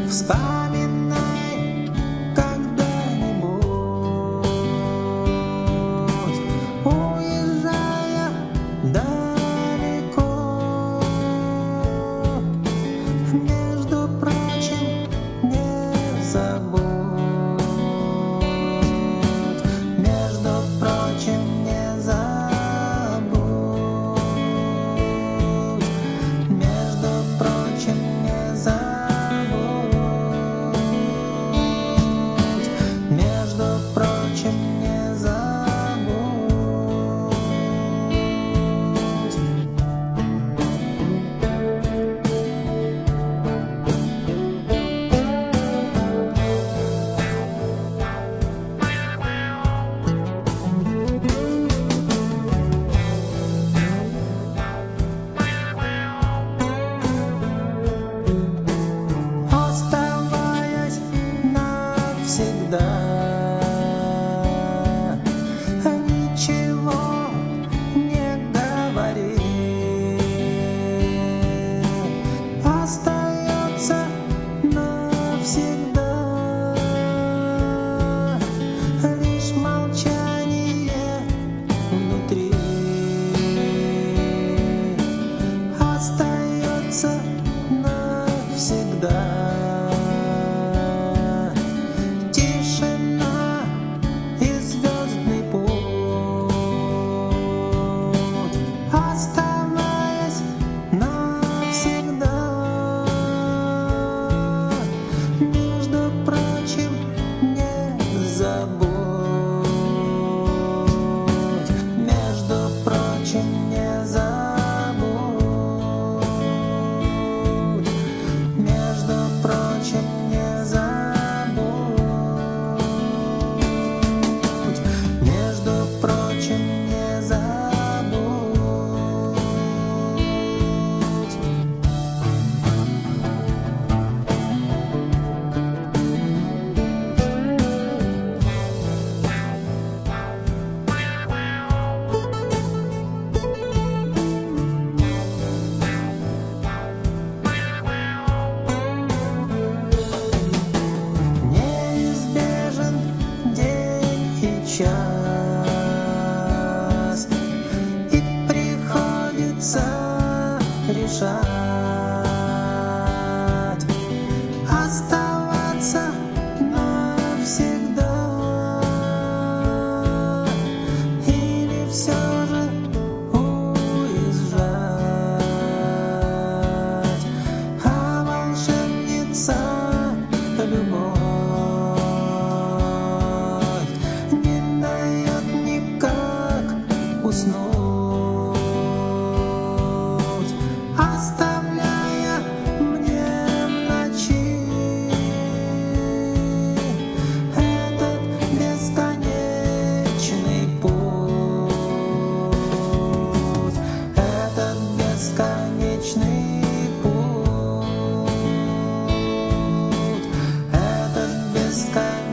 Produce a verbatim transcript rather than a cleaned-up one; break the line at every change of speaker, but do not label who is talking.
Вспоминай когда-нибудь, уезжая далеко. Между прочим, не забудь, между прочим, не забудь, между прочим, не забудь, между прочим, не забудь. Оставаясь навсегда, ничего не говори. Остается навсегда лишь молчание внутри. Остается навсегда тишина и звездный путь. Оставаясь навсегда, между прочим, не забудь, между прочим, не забудь, между прочим, не забудь, между прочим, не забудь. Неизбежен день и час, и приходится решать, оставаться навсегда или все же уезжать. А волшебница любовь не дает никак уснуть, оставляя мне в ночи этот бесконечный путь, этот бесконечный путь, этот бесконечный